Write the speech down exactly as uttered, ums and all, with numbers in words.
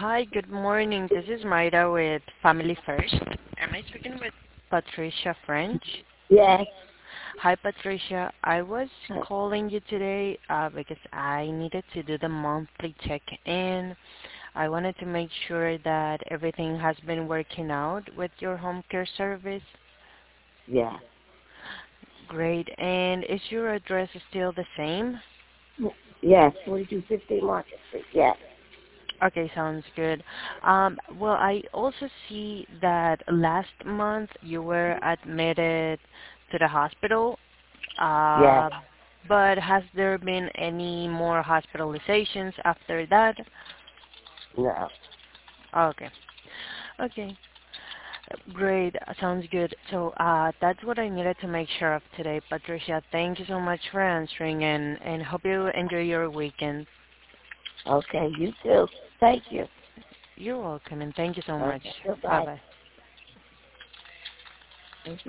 Hi, good morning. This is Mayra with Family First. Am I speaking with Patricia French? Yes. Hi, Patricia. I was calling you today uh, because I needed to do the monthly check-in. I wanted to make sure that everything has been working out with your home care service. Yes. Great. And is your address still the same? Yes. forty-two fifty Market Street. Yes. Okay, sounds good. Um, well, I also see that last month you were admitted to the hospital, Yes. uh, but has there been any more hospitalizations after that? No. Okay. Okay. Great. Sounds good. So uh, that's what I needed to make sure of today, Patricia. Thank you so much for answering, and, and hope you enjoy your weekend. Okay. You too. Thank you. You're welcome, and thank you so much. Okay. Goodbye. Bye-bye.